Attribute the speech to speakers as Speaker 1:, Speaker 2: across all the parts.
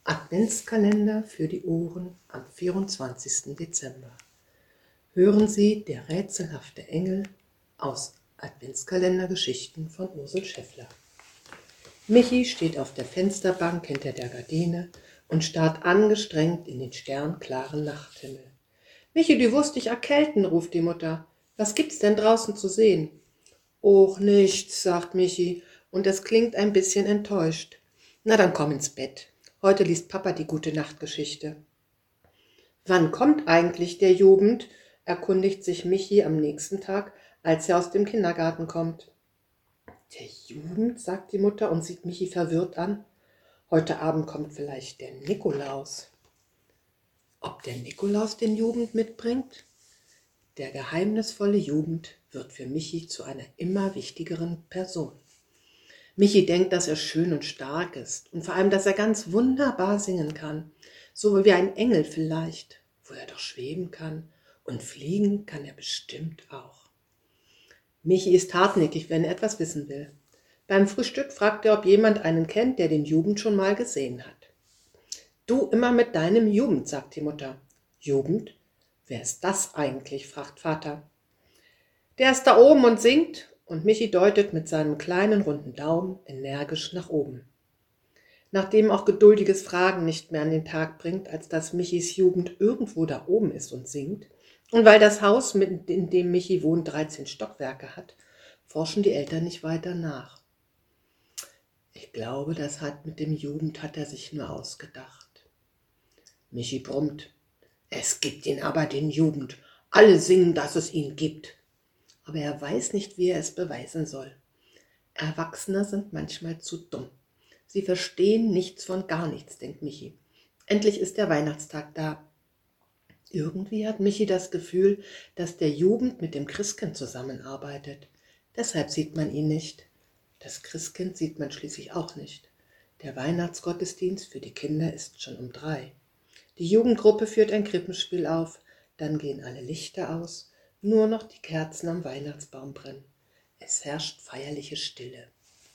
Speaker 1: Adventskalender für die Ohren am 24. Dezember. Hören Sie der rätselhafte Engel aus Adventskalendergeschichten von Ursel Schäffler. Michi steht auf der Fensterbank hinter der Gardine und starrt angestrengt in den sternklaren Nachthimmel. »Michi, du wirst dich erkälten«, ruft die Mutter. »Was gibt's denn draußen zu sehen?« »Och, nichts«, sagt Michi, und es klingt ein bisschen enttäuscht. »Na, dann komm ins Bett. Heute liest Papa die Gute-Nacht-Geschichte.« »Wann kommt eigentlich der Jugend?«, erkundigt sich Michi am nächsten Tag, als er aus dem Kindergarten kommt. »Der Jugend?«, sagt die Mutter und sieht Michi verwirrt an. »Heute Abend kommt vielleicht der Nikolaus.« Ob der Nikolaus den Jugend mitbringt? Der geheimnisvolle Jugend wird für Michi zu einer immer wichtigeren Person. Michi denkt, dass er schön und stark ist und vor allem, dass er ganz wunderbar singen kann, so wie ein Engel vielleicht, wo er doch schweben kann, und fliegen kann er bestimmt auch. Michi ist hartnäckig, wenn er etwas wissen will. Beim Frühstück fragt er, ob jemand einen kennt, der den Jugend schon mal gesehen hat. »Du immer mit deinem Jugend«, sagt die Mutter. »Jugend? Wer ist das eigentlich?«, fragt Vater. »Der ist da oben und singt«, und Michi deutet mit seinem kleinen runden Daumen energisch nach oben. Nachdem auch geduldiges Fragen nicht mehr an den Tag bringt, als dass Michis Jugend irgendwo da oben ist und singt, und weil das Haus, in dem Michi wohnt, 13 Stockwerke hat, forschen die Eltern nicht weiter nach. Ich glaube, das mit dem Jugend hat er sich nur ausgedacht. Michi brummt. »Es gibt ihn aber, den Jugend. Alle singen, dass es ihn gibt.« Aber er weiß nicht, wie er es beweisen soll. Erwachsene sind manchmal zu dumm. Sie verstehen nichts von gar nichts, denkt Michi. Endlich ist der Weihnachtstag da. Irgendwie hat Michi das Gefühl, dass der Jugend mit dem Christkind zusammenarbeitet. Deshalb sieht man ihn nicht. Das Christkind sieht man schließlich auch nicht. Der Weihnachtsgottesdienst für die Kinder ist schon um 3. Die Jugendgruppe führt ein Krippenspiel auf, dann gehen alle Lichter aus, nur noch die Kerzen am Weihnachtsbaum brennen. Es herrscht feierliche Stille.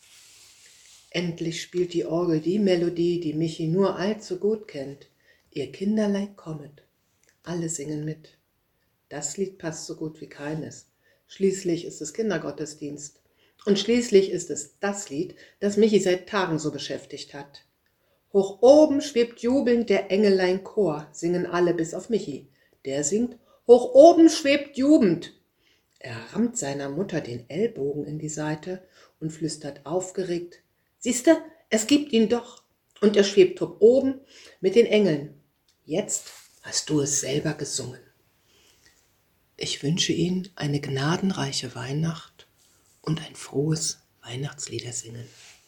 Speaker 1: Endlich spielt die Orgel die Melodie, die Michi nur allzu gut kennt. Ihr Kinderlein kommet. Alle singen mit. Das Lied passt so gut wie keines. Schließlich ist es Kindergottesdienst. Und schließlich ist es das Lied, das Michi seit Tagen so beschäftigt hat. Hoch oben schwebt jubelnd der Engelein Chor, singen alle bis auf Michi. Der singt, hoch oben schwebt Jugend. Er rammt seiner Mutter den Ellbogen in die Seite und flüstert aufgeregt, »Siehste, es gibt ihn doch. Und er schwebt hoch oben mit den Engeln. Jetzt hast du es selber gesungen.« Ich wünsche Ihnen eine gnadenreiche Weihnacht und ein frohes Weihnachtsliedersingen.